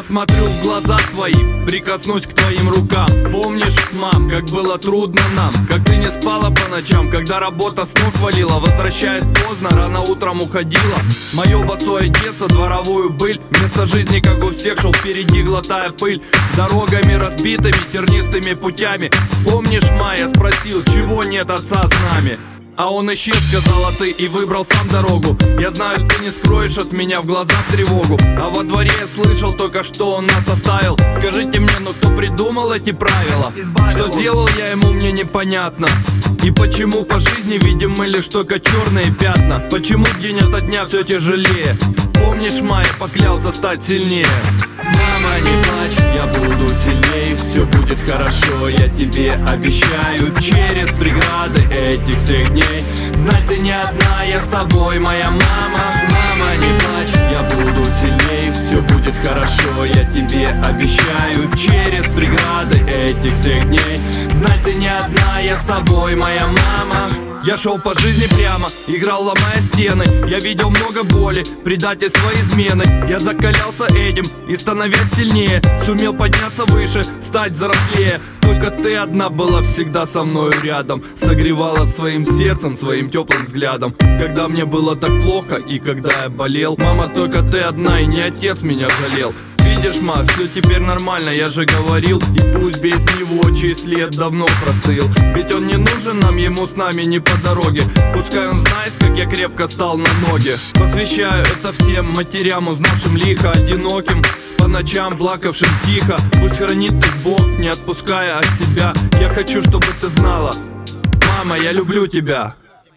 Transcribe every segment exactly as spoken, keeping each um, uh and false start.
Посмотрю в глаза твои, прикоснусь к твоим рукам. Помнишь, мам, как было трудно нам, как ты не спала по ночам, когда работа с ног валила. Возвращаясь поздно, рано утром уходила. Мое босое детство, дворовую быль. Вместо жизни, как у всех, шел впереди, глотая пыль. Дорогами разбитыми, тернистыми путями. Помнишь, ма, я спросил, чего нет отца с нами? А он исчез, сказала ты, и выбрал сам дорогу. Я знаю, ты не скроешь от меня в глазах тревогу. А во дворе я слышал только, что он нас оставил. Скажите мне, ну кто придумал эти правила? Что сделал я ему, мне непонятно. И почему по жизни видим мы лишь только черные пятна? Почему день ото дня все тяжелее? Помнишь, ма, я поклялся стать сильнее. Мама, не плачь, я буду сильней. Все будет хорошо, я тебе обещаю. Через преграды этих всех дней знать ты не одна, я с тобой, моя мама. Мама, не плачь, я буду сильней. Все будет хорошо, я тебе обещаю. Через преграды этих всех дней знать ты не одна, я с тобой, моя мама. Я шел по жизни прямо, играл, ломая стены. Я видел много боли, предательства, измены. Я закалялся этим и становясь сильнее. Сумел подняться выше, стать взрослее. Только ты одна была всегда со мною рядом. Согревала своим сердцем, своим теплым взглядом. Когда мне было так плохо и когда я болел. Мама, только ты одна, и не отец меня жалел. Видишь, ма, все теперь нормально, я же говорил. И пусть без него чей след давно простыл. Ведь он не нужен нам, ему с нами не по дороге. Пускай он знает, как я крепко стал на ноги. Посвящаю это всем матерям, узнавшим лихо, одиноким, по ночам плакавшим тихо. Пусть хранит их Бог, не отпуская от себя. Я хочу, чтобы ты знала, мама, я люблю тебя.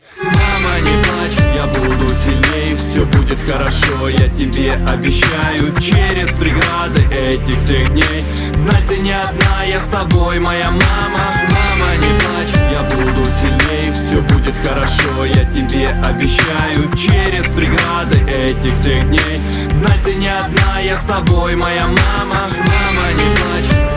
Мама, не плачь, я буду сильней. Все будет хорошо, я тебе обещаю. Через преграды этих всех дней знать ты не одна, я с тобой, моя мама. Мама, не плачь, я буду сильней. Все будет хорошо, я тебе обещаю. Через преграды этих всех дней знать ты не одна, я с тобой, моя мама. Мама, не плачь.